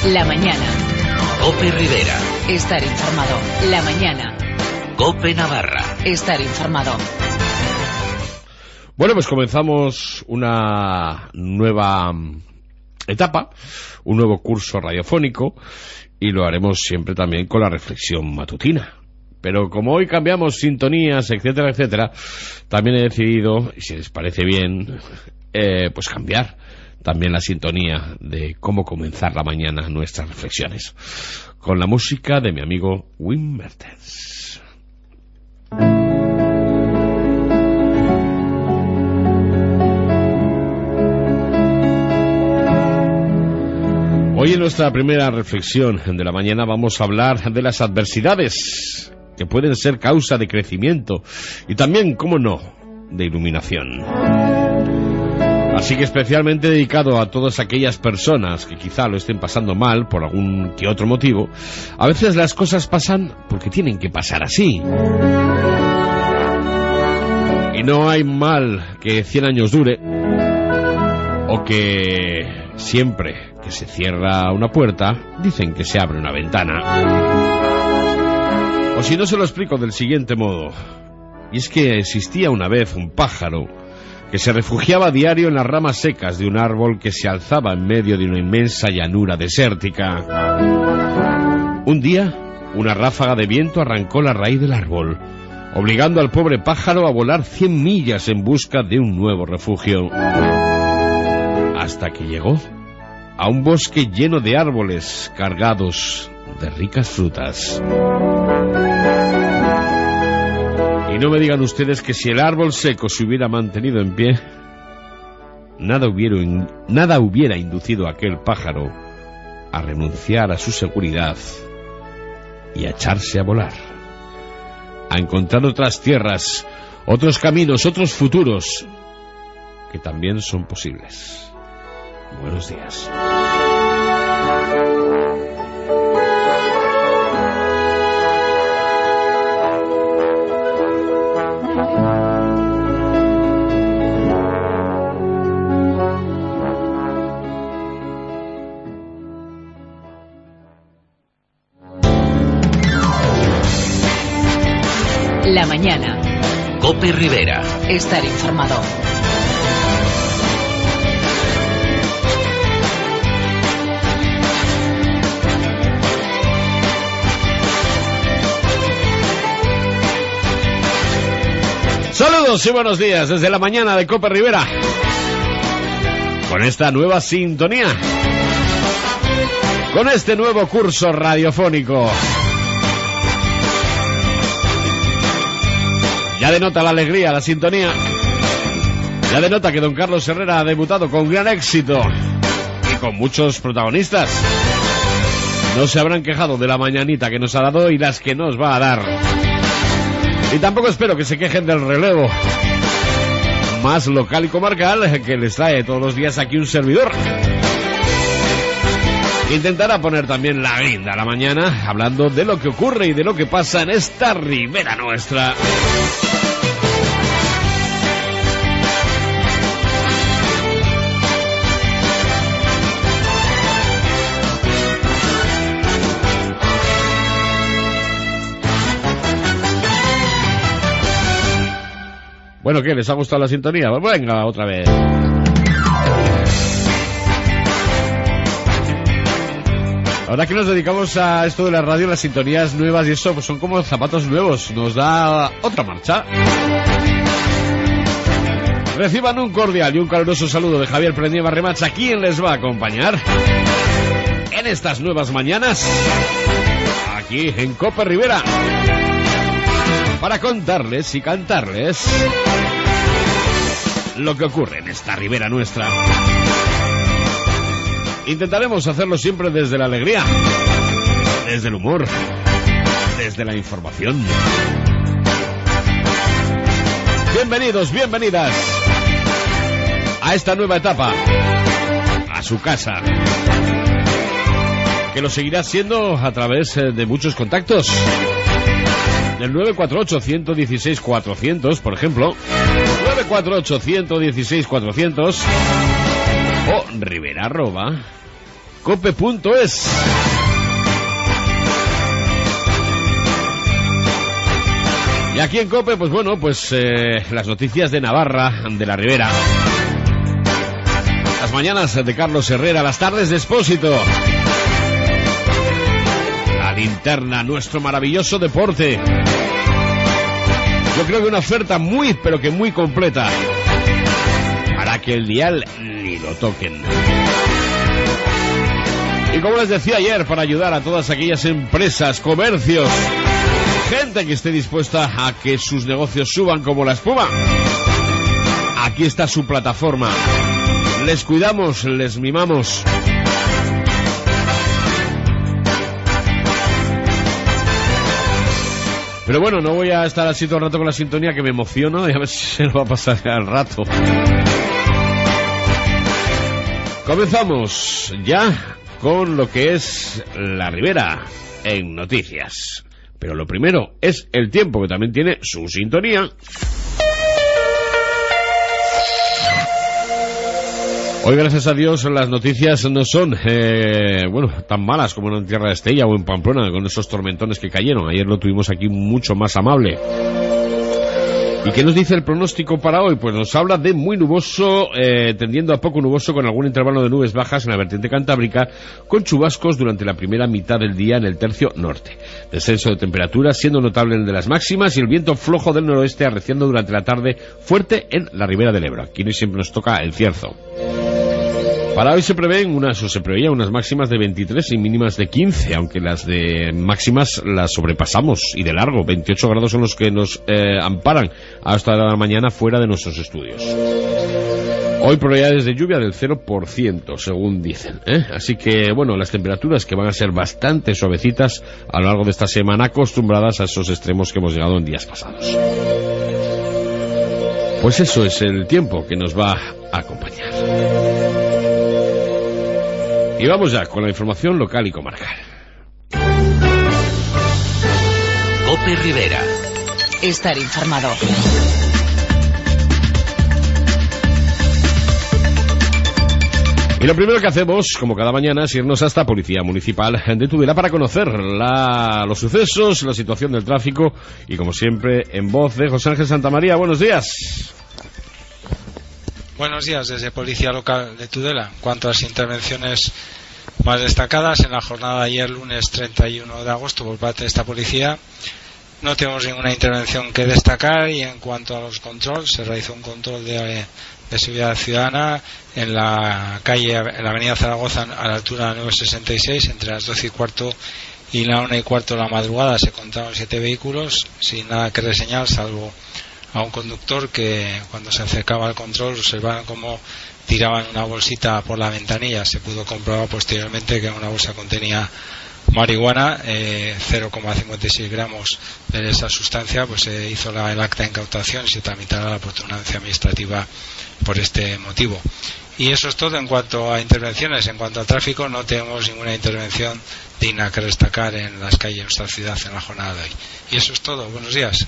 La mañana. COPE Rivera. Estar informado. La mañana. COPE Navarra. Estar informado. Bueno, pues comenzamos una nueva etapa, un nuevo curso radiofónico, y lo haremos siempre también con la reflexión matutina. Pero como hoy cambiamos sintonías, etcétera, etcétera, también he decidido, y si les parece bien, pues cambiar también la sintonía de cómo comenzar la mañana nuestras reflexiones, con la música de mi amigo Wim Mertens. Hoy en nuestra primera reflexión de la mañana vamos a hablar de las adversidades que pueden ser causa de crecimiento y también, cómo no, de iluminación. Así que especialmente dedicado a todas aquellas personas que quizá lo estén pasando mal por algún que otro motivo. A veces las cosas pasan porque tienen que pasar así. Y no hay mal que 100 años dure, o que siempre que se cierra una puerta, dicen que se abre una ventana. O si no, se lo explico del siguiente modo. Y es que existía una vez un pájaro que se refugiaba a diario en las ramas secas de un árbol que se alzaba en medio de una inmensa llanura desértica. Un día, una ráfaga de viento arrancó la raíz del árbol, obligando al pobre pájaro a volar 100 millas en busca de un nuevo refugio. Hasta que llegó a un bosque lleno de árboles cargados de ricas frutas. Y no me digan ustedes que si el árbol seco se hubiera mantenido en pie, nada hubiera inducido a aquel pájaro a renunciar a su seguridad y a echarse a volar, a encontrar otras tierras, otros caminos, otros futuros que también son posibles. Buenos días. La mañana. COPE Rivera. Estar informado. Saludos y buenos días desde la mañana de COPE Rivera, con esta nueva sintonía, con este nuevo curso radiofónico. Ya denota la alegría, la sintonía. Ya denota que don Carlos Herrera ha debutado con gran éxito y con muchos protagonistas. No se habrán quejado de la mañanita que nos ha dado y las que nos va a dar. Y tampoco espero que se quejen del relevo más local y comarcal que les trae todos los días aquí un servidor. Intentará poner también la guinda a la mañana, hablando de lo que ocurre y de lo que pasa en esta ribera nuestra. Bueno, ¿qué? ¿Les ha gustado la sintonía? Pues venga, otra vez. Ahora que nos dedicamos a esto de la radio, las sintonías nuevas y eso, pues son como zapatos nuevos. Nos da otra marcha. Reciban un cordial y un caluroso saludo de Javier Prendieva Remacha, quien les va a acompañar en estas nuevas mañanas, aquí en COPE Rivera, para contarles y cantarles lo que ocurre en esta ribera nuestra. Intentaremos hacerlo siempre desde la alegría, desde el humor, desde la información. Bienvenidos, bienvenidas a esta nueva etapa, a su casa, que lo seguirá siendo a través de muchos contactos. Del 948-116-400, por ejemplo, 948-116-400, o Rivera cope.es. Y aquí en Cope, pues bueno, las noticias de Navarra, de la Ribera. Las mañanas de Carlos Herrera, las tardes de Expósito. La linterna, nuestro maravilloso deporte. Yo creo que una oferta muy, pero que muy completa, para que el dial ni lo toquen. Y como les decía ayer, para ayudar a todas aquellas empresas, comercios, gente que esté dispuesta a que sus negocios suban como la espuma, aquí está su plataforma. Les cuidamos, les mimamos. Pero bueno, no voy a estar así todo el rato con la sintonía, que me emociono, y a ver si se nos va a pasar al rato. Comenzamos ya con lo que es la Ribera en noticias. Pero lo primero es el tiempo, que también tiene su sintonía. Hoy, gracias a Dios, las noticias no son tan malas como en Tierra de Estella o en Pamplona, con esos tormentones que cayeron. Ayer lo tuvimos aquí mucho más amable. ¿Y qué nos dice el pronóstico para hoy? Pues nos habla de muy nuboso, tendiendo a poco nuboso, con algún intervalo de nubes bajas en la vertiente cantábrica, con chubascos durante la primera mitad del día en el tercio norte. Descenso de temperaturas, siendo notable el de las máximas, y el viento flojo del noroeste arreciando durante la tarde, fuerte en la Ribera del Ebro. Aquí siempre nos toca el cierzo. Para hoy se preveía unas máximas de 23 y mínimas de 15, aunque las de máximas las sobrepasamos, y de largo. 28 grados son los que nos amparan hasta la mañana fuera de nuestros estudios. Hoy probabilidades de lluvia del 0%, según dicen, Así que, bueno, las temperaturas que van a ser bastante suavecitas a lo largo de esta semana, acostumbradas a esos extremos que hemos llegado en días pasados. Pues eso es el tiempo que nos va a acompañar. Y vamos ya con la información local y comarcal. Cope Rivera. Estar informado. Y lo primero que hacemos, como cada mañana, es irnos hasta Policía Municipal de Tudela para conocer los sucesos, la situación del tráfico, y como siempre, en voz de José Ángel Santamaría. Buenos días. Buenos días desde Policía Local de Tudela. En cuanto a las intervenciones más destacadas, en la jornada de ayer, lunes 31 de agosto, por parte de esta policía, no tenemos ninguna intervención que destacar. Y en cuanto a los controles, se realizó un control de seguridad ciudadana en la avenida Zaragoza, a la altura de 966, entre las 12:15 y la 1:15 de la madrugada. Se contaron 7 vehículos, sin nada que reseñar, salvo a un conductor que, cuando se acercaba al control, observaban cómo tiraban una bolsita por la ventanilla. Se pudo comprobar posteriormente que una bolsa contenía marihuana, 0,56 gramos de esa sustancia. Pues se hizo el acta de incautación y se tramitará la oportunancia administrativa por este motivo. Y eso es todo en cuanto a intervenciones. En cuanto a tráfico, no tenemos ninguna intervención digna que destacar en las calles de nuestra ciudad en la jornada de hoy. Y eso es todo. Buenos días.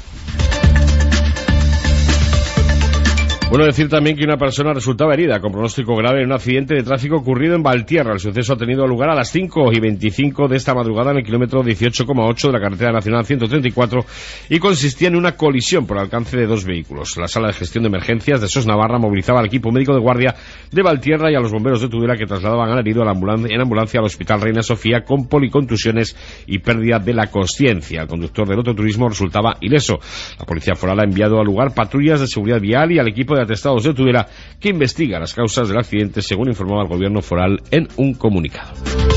Bueno, decir también que una persona resultaba herida con pronóstico grave en un accidente de tráfico ocurrido en Valtierra. El suceso ha tenido lugar a las 5:25 de esta madrugada en el kilómetro 18,8 de la carretera nacional 134 y consistía en una colisión por alcance de 2 vehículos. La sala de gestión de emergencias de SOS Navarra movilizaba al equipo médico de guardia de Valtierra y a los bomberos de Tudela, que trasladaban al herido en ambulancia al Hospital Reina Sofía con policontusiones y pérdida de la consciencia. El conductor del autoturismo resultaba ileso. La policía foral ha enviado al lugar patrullas de seguridad vial y al equipo de atestados de Tudela, que investiga las causas del accidente, según informaba el gobierno foral en un comunicado.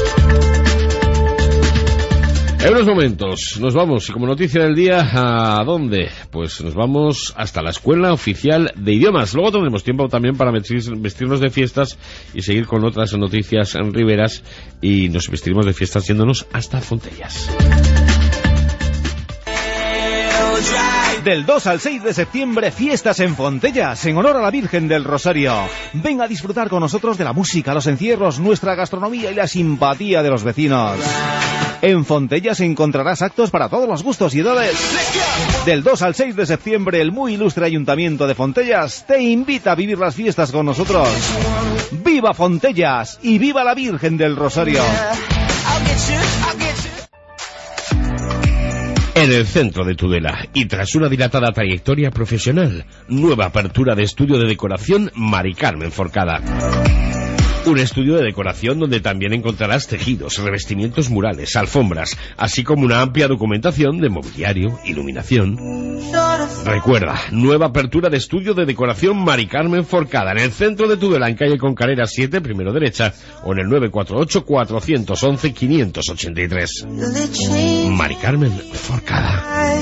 En unos momentos nos vamos, y como noticia del día, ¿a dónde? Pues nos vamos hasta la Escuela Oficial de Idiomas. Luego tendremos tiempo también para vestirnos de fiestas y seguir con otras noticias en riberas, y nos vestiremos de fiestas yéndonos hasta Fontellas. Del 2 al 6 de septiembre, fiestas en Fontellas, en honor a la Virgen del Rosario. Ven a disfrutar con nosotros de la música, los encierros, nuestra gastronomía y la simpatía de los vecinos. En Fontellas encontrarás actos para todos los gustos y edades. Del 2 al 6 de septiembre, el muy ilustre Ayuntamiento de Fontellas te invita a vivir las fiestas con nosotros. ¡Viva Fontellas y viva la Virgen del Rosario! En el centro de Tudela, y tras una dilatada trayectoria profesional, nueva apertura de estudio de decoración Mari Carmen Forcada. Un estudio de decoración donde también encontrarás tejidos, revestimientos murales, alfombras, así como una amplia documentación de mobiliario, iluminación. Recuerda, nueva apertura de estudio de decoración Mari Carmen Forcada en el centro de Tudela, en calle Concarera 7, primero derecha, o en el 948-411-583. Mari Carmen Forcada.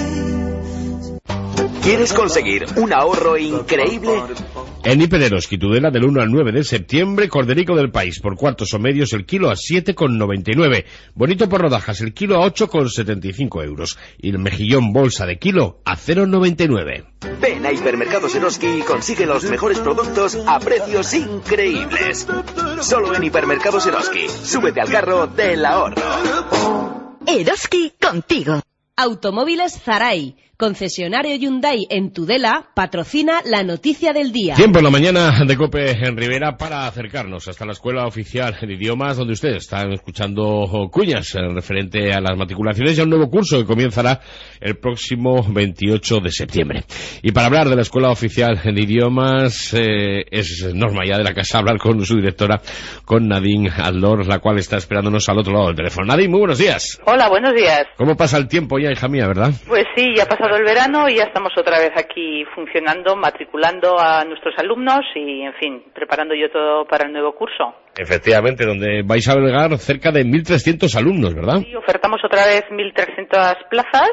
¿Quieres conseguir un ahorro increíble? En Hipereroski, Tudela, del 1 al 9 de septiembre, corderico del país por cuartos o medios el kilo a 7,99. Bonito por rodajas el kilo a 8,75 euros. Y el mejillón bolsa de kilo a 0,99. Ven a Hipermercados Eroski y consigue los mejores productos a precios increíbles. Solo en Hipermercados Eroski. Súbete al carro del ahorro. Eroski contigo. Automóviles Zaray, concesionario Hyundai en Tudela, patrocina la noticia del día. Tiempo en la mañana de COPE en Rivera para acercarnos hasta la Escuela Oficial de Idiomas, donde ustedes están escuchando cuñas referente a las matriculaciones y a un nuevo curso que comenzará el próximo 28 de septiembre. Y para hablar de la Escuela Oficial de Idiomas, es Norma ya de la casa hablar con su directora, con Nadine Adlor, la cual está esperándonos al otro lado del teléfono. Nadine, muy buenos días. Hola, buenos días. ¿Cómo pasa el tiempo ya, hija mía, verdad? Pues sí, ya ha pasado el verano y ya estamos otra vez aquí funcionando, matriculando a nuestros alumnos y, en fin, preparando yo todo para el nuevo curso. Efectivamente, donde vais a albergar cerca de 1.300 alumnos, ¿verdad? Sí, ofertamos otra vez 1.300 plazas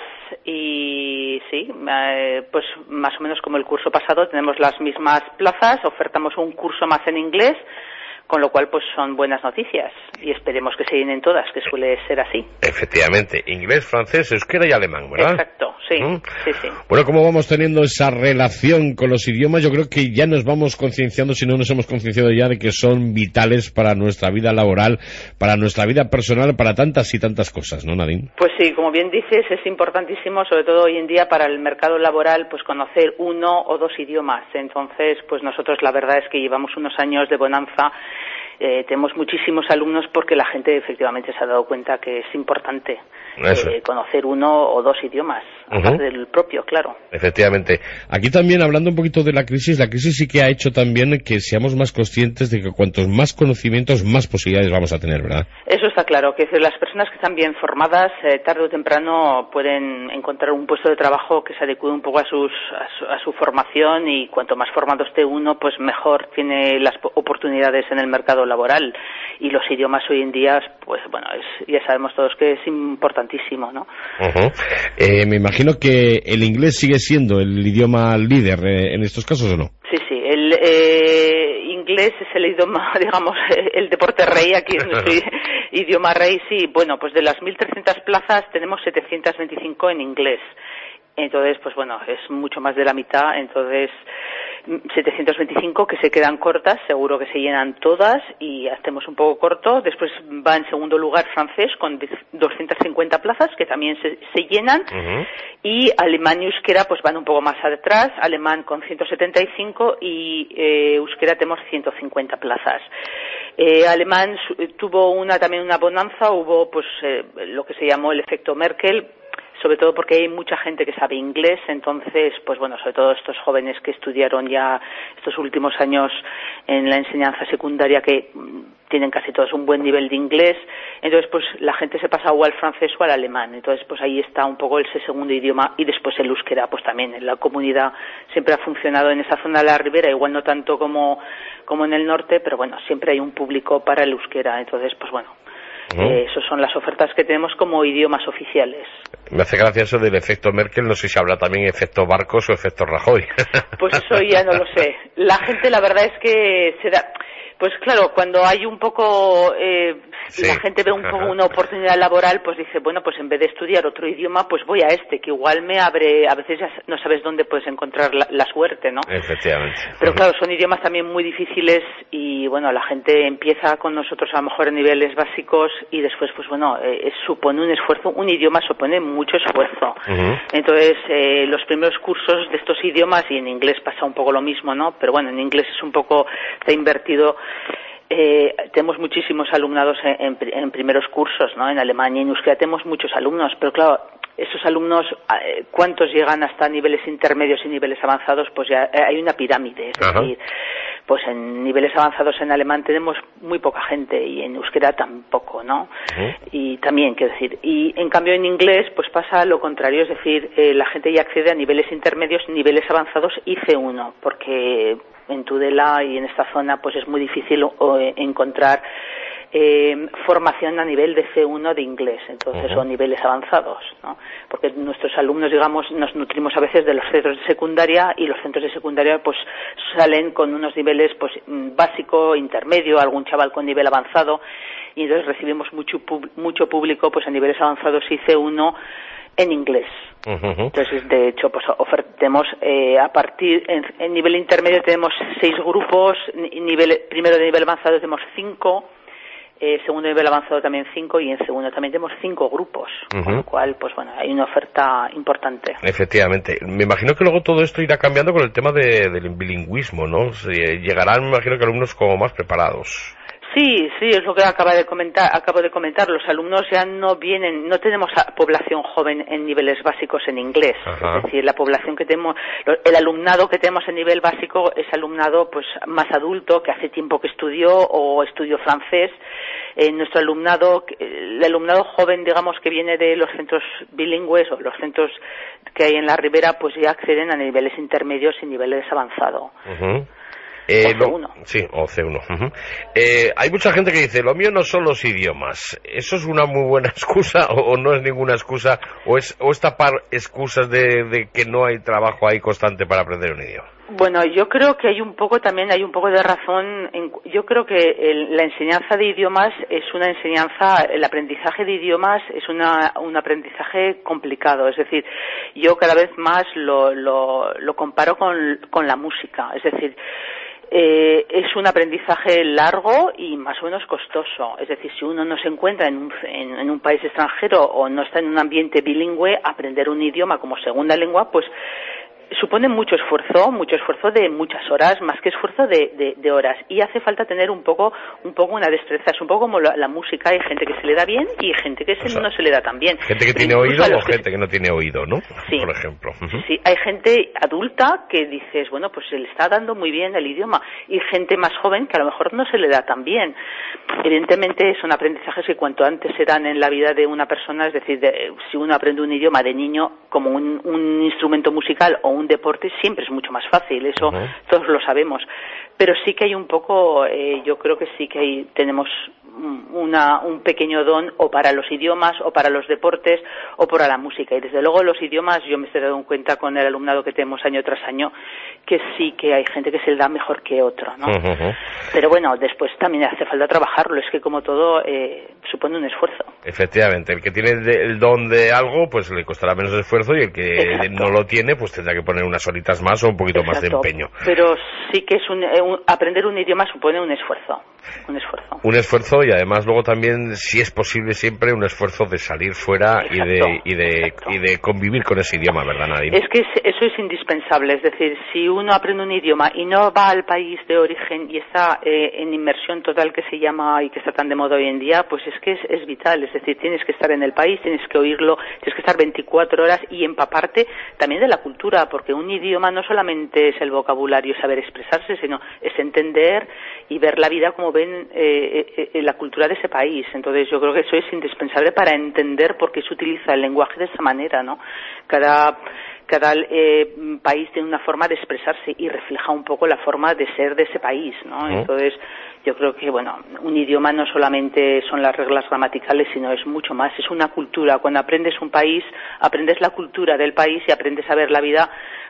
y sí, pues más o menos como el curso pasado tenemos las mismas plazas, ofertamos un curso más en inglés, con lo cual pues son buenas noticias y esperemos que se llenen todas, que suele ser así. Efectivamente, inglés, francés, euskera y alemán, ¿verdad? Exacto, sí, sí. Bueno, como vamos teniendo esa relación con los idiomas, yo creo que ya nos vamos concienciando, si no nos hemos concienciado ya, de que son vitales para nuestra vida laboral, para nuestra vida personal, para tantas y tantas cosas, ¿no, Nadine? Pues sí, como bien dices, es importantísimo, sobre todo hoy en día para el mercado laboral, pues conocer uno o dos idiomas. Entonces, pues nosotros la verdad es que llevamos unos años de bonanza. Tenemos muchísimos alumnos porque la gente efectivamente se ha dado cuenta que es importante conocer uno o dos idiomas, aparte del propio, claro. Efectivamente. Aquí también, hablando un poquito de la crisis sí que ha hecho también que seamos más conscientes de que cuantos más conocimientos, más posibilidades vamos a tener, ¿verdad? Eso está claro, que las personas que están bien formadas, tarde o temprano pueden encontrar un puesto de trabajo que se adecue un poco a su formación, y cuanto más formado esté uno, pues mejor tiene las oportunidades en el mercado laboral. Y los idiomas hoy en día, pues bueno, ya sabemos todos que es importantísimo, ¿no? Me imagino que el inglés sigue siendo el idioma líder en estos casos, ¿o no? Sí, el inglés es el idioma, digamos, el deporte rey, aquí es nuestro idioma rey, sí. Bueno, pues de las 1.300 plazas tenemos 725 en inglés. Entonces, pues bueno, es mucho más de la mitad. Entonces, 725 que se quedan cortas, seguro que se llenan todas y hacemos un poco corto. Después va en segundo lugar francés con 250 plazas que también se llenan. Y alemán y euskera pues van un poco más atrás, alemán con 175 y euskera tenemos 150 plazas. Alemán tuvo también una bonanza, hubo pues lo que se llamó el efecto Merkel, sobre todo porque hay mucha gente que sabe inglés. Entonces, pues bueno, sobre todo estos jóvenes que estudiaron ya estos últimos años en la enseñanza secundaria, que tienen casi todos un buen nivel de inglés, entonces pues la gente se pasa o al francés o al alemán. Entonces pues ahí está un poco ese segundo idioma. Y después el euskera, pues también en la comunidad siempre ha funcionado en esa zona de la Ribera, igual no tanto como en el norte, pero bueno, siempre hay un público para el euskera. Entonces pues bueno, esas son las ofertas que tenemos como idiomas oficiales. Me hace gracia eso del efecto Merkel, no sé si habrá también efecto Barcos o efecto Rajoy. Pues eso ya no lo sé. La gente, la verdad es que se da... Pues claro, cuando hay un poco y la gente ve un poco una oportunidad laboral, pues dice, bueno, pues en vez de estudiar otro idioma, pues voy a este, que igual me abre, a veces ya no sabes dónde puedes encontrar la suerte, ¿no? Efectivamente. Pero claro, son idiomas también muy difíciles y bueno, la gente empieza con nosotros a lo mejor en niveles básicos y después, pues bueno, supone un esfuerzo, un idioma supone mucho esfuerzo. Entonces, los primeros cursos de estos idiomas, y en inglés pasa un poco lo mismo, ¿no? Pero bueno, en inglés es un poco, está invertido. Tenemos muchísimos alumnados en primeros cursos, ¿no? En Alemania y en euskera tenemos muchos alumnos, pero claro, esos alumnos, ¿cuántos llegan hasta niveles intermedios y niveles avanzados? Pues ya hay una pirámide, es decir, pues en niveles avanzados en alemán tenemos muy poca gente y en euskera tampoco, ¿no? Y también, quiero decir, y en cambio en inglés pues pasa lo contrario, es decir, la gente ya accede a niveles intermedios, niveles avanzados y C1, porque en Tudela y en esta zona pues es muy difícil encontrar formación a nivel de C1 de inglés, entonces o niveles avanzados, ¿no? Porque nuestros alumnos, digamos, nos nutrimos a veces de los centros de secundaria y los centros de secundaria pues salen con unos niveles pues básico, intermedio, algún chaval con nivel avanzado y entonces recibimos mucho público pues a niveles avanzados y C1 en inglés. Entonces, de hecho, pues ofertemos a partir en nivel intermedio tenemos 6 grupos, primero de nivel avanzado tenemos 5, segundo nivel avanzado también 5 y en segundo también tenemos 5 grupos, con lo cual, pues bueno, hay una oferta importante. Efectivamente. Me imagino que luego todo esto irá cambiando con el tema del bilingüismo, ¿no? Llegarán, me imagino que alumnos como más preparados. Sí, es lo que acabo de comentar. Los alumnos ya no vienen, no tenemos población joven en niveles básicos en inglés. Es decir, la población que tenemos, el alumnado que tenemos en nivel básico es alumnado pues más adulto, que hace tiempo que estudió o estudió francés. Nuestro alumnado, el alumnado joven, digamos, que viene de los centros bilingües o los centros que hay en la Ribera, pues ya acceden a niveles intermedios y niveles avanzados. O C1. Sí, o C1. Hay mucha gente que dice, lo mío no son los idiomas. ¿Eso es una muy buena excusa o no es ninguna excusa? ¿O es tapar excusas de que no hay trabajo ahí constante para aprender un idioma? Bueno, yo creo que hay un poco de razón. Yo creo que la enseñanza de idiomas es una enseñanza, el aprendizaje de idiomas es un aprendizaje complicado. Es decir, yo cada vez más lo comparo con la música. Es decir, es un aprendizaje largo y más o menos costoso. Es decir, si uno no se encuentra en un país extranjero o no está en un ambiente bilingüe, aprender un idioma como segunda lengua, pues supone mucho esfuerzo de muchas horas, más que esfuerzo de horas, y hace falta tener un poco una destreza. Es un poco como la música, hay gente que se le da bien y gente que no se le da tan bien. Gente que tiene oído o gente que no tiene oído, ¿no? Sí, por ejemplo. Sí, hay gente adulta que dices, bueno, pues se le está dando muy bien el idioma, y gente más joven que a lo mejor no se le da tan bien. Evidentemente son aprendizajes que cuanto antes se dan en la vida de una persona, es decir, si uno aprende un idioma de niño como un instrumento musical o un deporte, siempre es mucho más fácil, eso todos lo sabemos, pero sí que hay un poco, yo creo que sí que tenemos un pequeño don o para los idiomas o para los deportes o para la música, y desde luego los idiomas yo me estoy dando cuenta con el alumnado que tenemos año tras año que sí que hay gente que se le da mejor que otro, ¿no? Pero bueno, después también hace falta trabajarlo, es que como todo supone un esfuerzo. Efectivamente, el que tiene el don de algo pues le costará menos esfuerzo, y el que no lo tiene pues tendrá que poner unas horitas más o un poquito más de empeño. Pero sí que es aprender un idioma supone un esfuerzo. Un esfuerzo, y además luego también, si es posible siempre, un esfuerzo de salir fuera y de convivir con ese idioma, ¿verdad, Nadine? Es que eso es indispensable. Es decir, si uno aprende un idioma y no va al país de origen y está en inmersión total, que se llama y que está tan de moda hoy en día, pues es que es vital. Es decir, tienes que estar en el país, tienes que oírlo, tienes que estar 24 horas y empaparte también de la cultura, porque un idioma no solamente es el vocabulario, saber expresarse, sino es entender y ver la vida como ven la cultura de ese país. Entonces yo creo que eso es indispensable para entender por qué se utiliza el lenguaje de esa manera, ¿no? Cada país tiene una forma de expresarse y refleja un poco la forma de ser de ese país, ¿no? Entonces yo creo que, bueno, un idioma no solamente son las reglas gramaticales, sino es mucho más, es una cultura. Cuando aprendes un país, aprendes la cultura del país y aprendes a ver la vida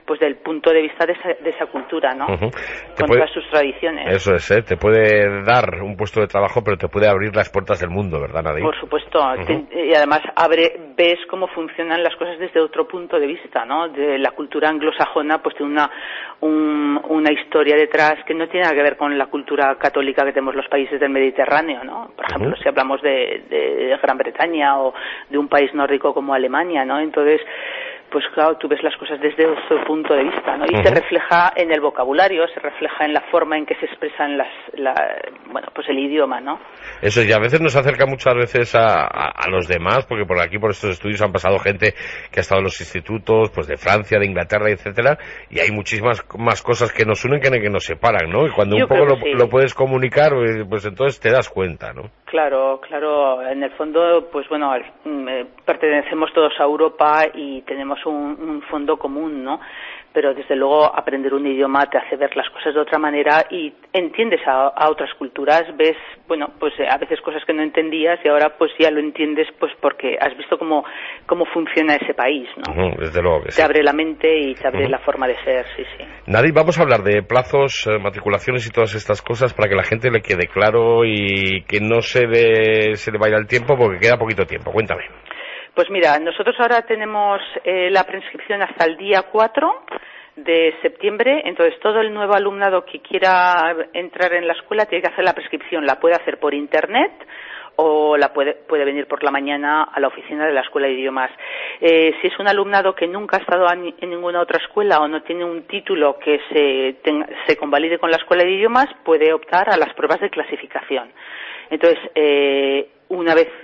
pues del punto de vista de esa cultura, ¿no? Con todas sus tradiciones. Eso es, te puede dar un puesto de trabajo, pero te puede abrir las puertas del mundo, ¿verdad, Nadine? Por supuesto, y además ves cómo funcionan las cosas desde otro punto de vista, ¿no? De la cultura anglosajona, pues tiene una historia detrás que no tiene nada que ver con la cultura católica que tenemos los países del Mediterráneo, ¿no? Por ejemplo, si hablamos de Gran Bretaña o de un país nórdico como Alemania, ¿no? Entonces, pues claro, tú ves las cosas desde otro punto de vista, ¿no? Y se refleja en el vocabulario, se refleja en la forma en que se expresan pues el idioma, ¿no? Eso, y a veces nos acerca muchas veces a los demás, porque por aquí, por estos estudios, han pasado gente que ha estado en los institutos, pues de Francia, de Inglaterra, etcétera, y hay muchísimas más cosas que nos unen que nos separan, ¿no? Y cuando un poco lo puedes comunicar, pues entonces te das cuenta, ¿no? Claro, en el fondo, pues bueno, pertenecemos todos a Europa y tenemos un fondo común, ¿no? Pero desde luego aprender un idioma te hace ver las cosas de otra manera y entiendes a otras culturas, ves, bueno, pues a veces cosas que no entendías y ahora pues ya lo entiendes pues porque has visto cómo funciona ese país, ¿no? Desde luego que sí. Te abre la mente y te abre la forma de ser, sí. Nadine, vamos a hablar de plazos, matriculaciones y todas estas cosas para que la gente le quede claro y que no se le vaya el tiempo porque queda poquito tiempo. Cuéntame. Pues mira, nosotros ahora tenemos la prescripción hasta el día 4 de septiembre, entonces todo el nuevo alumnado que quiera entrar en la escuela tiene que hacer la prescripción, la puede hacer por internet o puede venir por la mañana a la oficina de la Escuela de Idiomas. Si es un alumnado que nunca ha estado en ninguna otra escuela o no tiene un título que se convalide con la Escuela de Idiomas, puede optar a las pruebas de clasificación. Entonces, una vez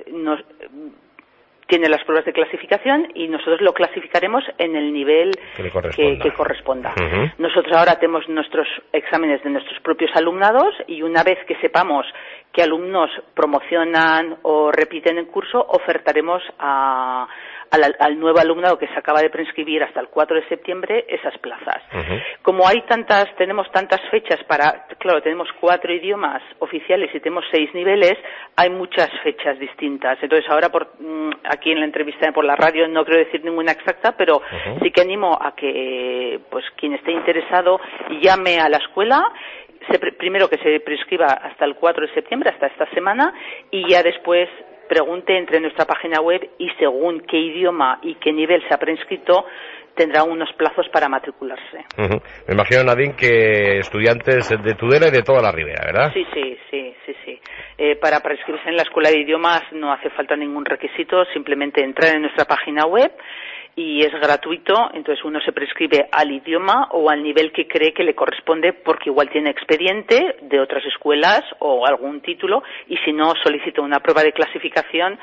tiene las pruebas de clasificación y nosotros lo clasificaremos en el nivel que corresponda. Nosotros ahora tenemos nuestros exámenes de nuestros propios alumnados y una vez que sepamos qué alumnos promocionan o repiten el curso, ofertaremos al nuevo alumnado que se acaba de prescribir hasta el 4 de septiembre esas plazas. Como tenemos tantas fechas tenemos 4 idiomas oficiales y tenemos 6 niveles, hay muchas fechas distintas. Entonces ahora aquí en la entrevista por la radio no quiero decir ninguna exacta, pero sí que animo a que pues quien esté interesado llame a la escuela, primero que se prescriba hasta el 4 de septiembre, hasta esta semana, y ya después pregunte entre nuestra página web y según qué idioma y qué nivel se ha prescrito tendrá unos plazos para matricularse. Me imagino, Nadine, que estudiantes de Tudela y de toda la Ribera, ¿verdad? Sí. Para prescribirse en la Escuela de Idiomas no hace falta ningún requisito, simplemente entrar en nuestra página web y es gratuito, entonces uno se prescribe al idioma o al nivel que cree que le corresponde porque igual tiene expediente de otras escuelas o algún título y si no solicita una prueba de clasificación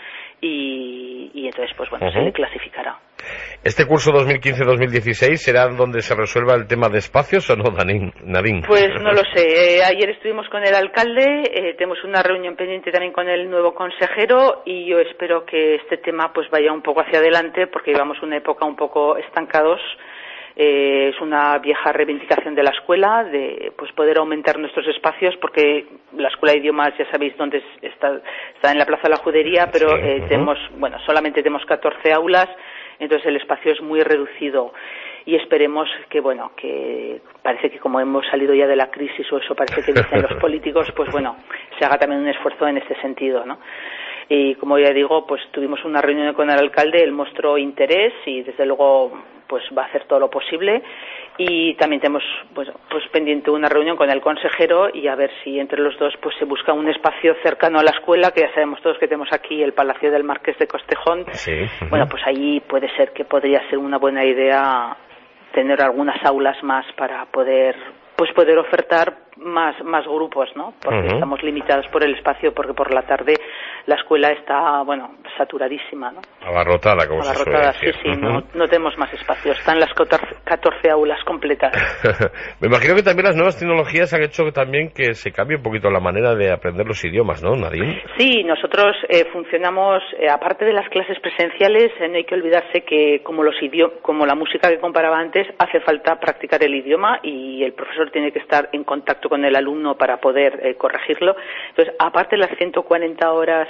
y entonces pues bueno, se le clasificará. ¿Este curso 2015-2016 será donde se resuelva el tema de espacios o no, Nadine? Pues no lo sé. Ayer estuvimos con el alcalde, tenemos una reunión pendiente también con el nuevo consejero y yo espero que este tema pues vaya un poco hacia adelante porque llevamos una época un poco estancados. Es una vieja reivindicación de la escuela de pues poder aumentar nuestros espacios porque la Escuela de Idiomas ya sabéis dónde está en la Plaza de la Judería, pero solamente tenemos 14 aulas, entonces el espacio es muy reducido y esperemos que parece que como hemos salido ya de la crisis o eso parece que dicen los políticos, pues bueno, se haga también un esfuerzo en este sentido, ¿no? Y como ya digo, pues tuvimos una reunión con el alcalde, él mostró interés y desde luego pues va a hacer todo lo posible y también tenemos pues pendiente una reunión con el consejero y a ver si entre los dos pues se busca un espacio cercano a la escuela, que ya sabemos todos que tenemos aquí el Palacio del Marqués de Costejón. Bueno, pues ahí puede ser que podría ser una buena idea tener algunas aulas más para poder ofertar más grupos, ¿no? Porque estamos limitados por el espacio, porque por la tarde la escuela está, saturadísima, ¿no? Abarrotada, como se suele decir. Sí, no tenemos más espacio. Están las 14 aulas completas. Me imagino que también las nuevas tecnologías han hecho también que se cambie un poquito la manera de aprender los idiomas, ¿no, Nadine? Sí, nosotros funcionamos, aparte de las clases presenciales, no hay que olvidarse que como la música que comparaba antes, hace falta practicar el idioma y el profesor tiene que estar en contacto con el alumno para poder corregirlo. Entonces, aparte de las 140 horas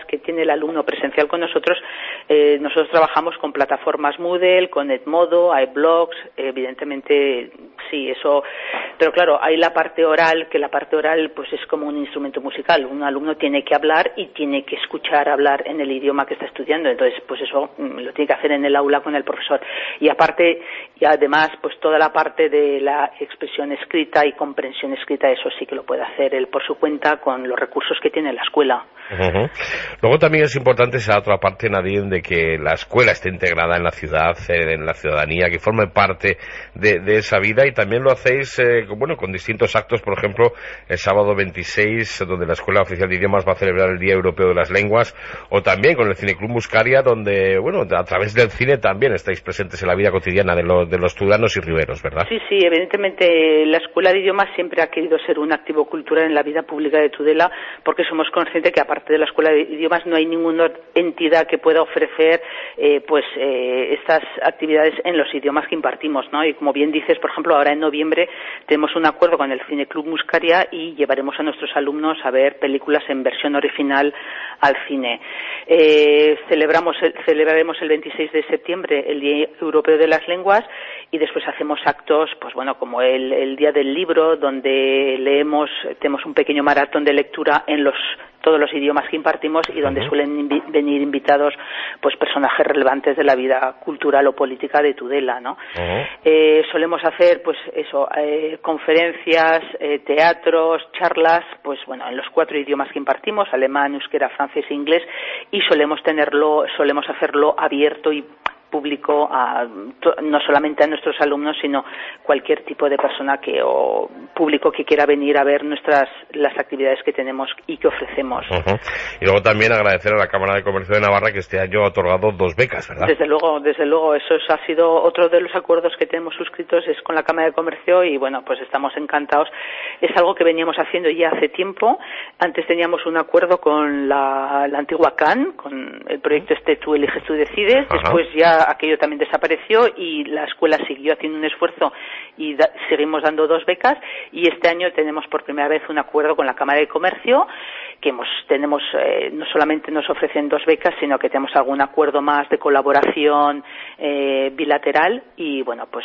que tiene el alumno presencial con nosotros, nosotros trabajamos con plataformas Moodle, con Edmodo, hay blogs, evidentemente sí, eso, pero claro, hay la parte oral, que la parte oral pues es como un instrumento musical, un alumno tiene que hablar y tiene que escuchar hablar en el idioma que está estudiando, entonces pues eso lo tiene que hacer en el aula con el profesor, y aparte, y además pues toda la parte de la expresión escrita y comprensión escrita, eso sí que lo puede hacer él por su cuenta con los recursos que tiene la escuela. Luego también es importante esa otra parte, Nadine, de que la escuela esté integrada en la ciudad, en la ciudadanía, que forme parte de esa vida, y también lo hacéis con distintos actos, por ejemplo, el sábado 26, donde la Escuela Oficial de Idiomas va a celebrar el Día Europeo de las Lenguas, o también con el Cineclub Muscaria, donde, a través del cine también estáis presentes en la vida cotidiana de los tudelanos y riberos, ¿verdad? Sí, evidentemente la Escuela de Idiomas siempre ha querido ser un activo cultural en la vida pública de Tudela, porque somos conscientes que aparte de la Escuela de Idiomas no hay ninguna entidad que pueda ofrecer estas actividades en los idiomas que impartimos, ¿no? Y como bien dices, por ejemplo, ahora en noviembre tenemos un acuerdo con el Cineclub Muscaria y llevaremos a nuestros alumnos a ver películas en versión original al cine. Celebraremos el 26 de septiembre el Día Europeo de las Lenguas, y después hacemos actos, como el Día del Libro, donde tenemos un pequeño maratón de lectura en todos los idiomas que impartimos, y donde suelen venir invitados personajes relevantes de la vida cultural o política de Tudela, ¿no? Solemos hacer conferencias, teatros, charlas, en los 4 idiomas que impartimos, alemán, euskera, francés e inglés, y solemos hacerlo abierto y público no solamente a nuestros alumnos, sino cualquier tipo de persona o público que quiera venir a ver las actividades que tenemos y que ofrecemos. Y luego también agradecer a la Cámara de Comercio de Navarra, que este año ha otorgado 2 becas, ¿verdad? Desde luego, eso ha sido otro de los acuerdos que tenemos suscritos, es con la Cámara de Comercio, y estamos encantados. Es algo que veníamos haciendo ya hace tiempo. Antes teníamos un acuerdo con la antigua CAN, con el proyecto Tú eliges, tú decides. Después ya aquello también desapareció y la escuela siguió haciendo un esfuerzo y seguimos dando 2 becas, y este año tenemos por primera vez un acuerdo con la Cámara de Comercio, que tenemos no solamente nos ofrecen 2 becas, sino que tenemos algún acuerdo más de colaboración bilateral, y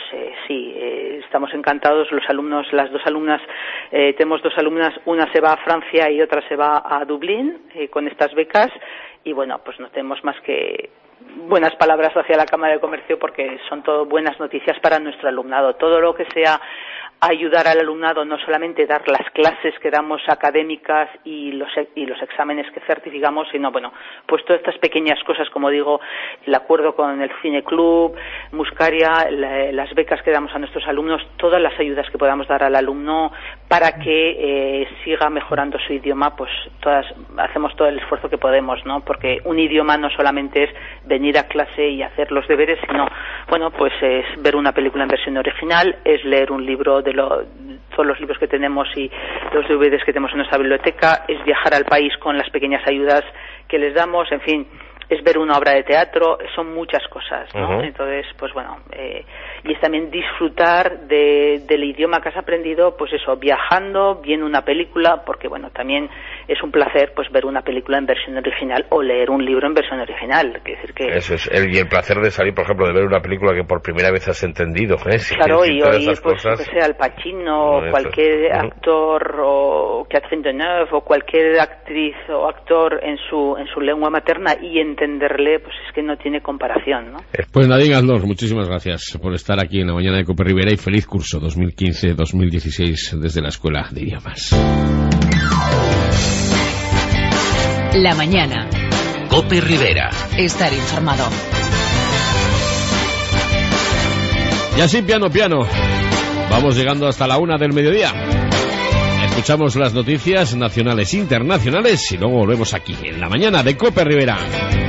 estamos encantados. Los alumnos, las 2 alumnas, tenemos 2 alumnas, una se va a Francia y otra se va a Dublín con estas becas, y no tenemos más que buenas palabras hacia la Cámara de Comercio, porque son todo buenas noticias para nuestro alumnado. Todo lo que sea ayudar al alumnado, no solamente dar las clases que damos académicas y los exámenes que certificamos, sino todas estas pequeñas cosas, como digo, el acuerdo con el Cineclub Muscaria, las becas que damos a nuestros alumnos, todas las ayudas que podamos dar al alumno para que siga mejorando su idioma, hacemos todo el esfuerzo que podemos, ¿no? Porque un idioma no solamente es venir a clase y hacer los deberes, sino es ver una película en versión original, es leer un libro de todos los libros que tenemos y los DVDs que tenemos en nuestra biblioteca, es viajar al país con las pequeñas ayudas que les damos, en fin, es ver una obra de teatro, son muchas cosas, ¿no? Entonces, y es también disfrutar del idioma que has aprendido, viajando, viendo una película, porque también es un placer ver una película en versión original o leer un libro en versión original. Es decir que eso es, y el placer de salir, por ejemplo, de ver una película que por primera vez has entendido, claro, y oír, Al Pacino, cualquier actor, o Catherine Deneuve, o cualquier actriz o actor en su lengua materna, y entenderle, es que no tiene comparación, ¿no? Pues Nadine Aldós, muchísimas gracias por estar aquí en la mañana de Cope Rivera, y feliz curso 2015-2016 desde la Escuela de Idiomas. La mañana. Cope Rivera. Estar informado. Y así, piano, vamos llegando hasta la 1 del mediodía. Escuchamos las noticias nacionales e internacionales y luego volvemos aquí en la mañana de Cope Rivera.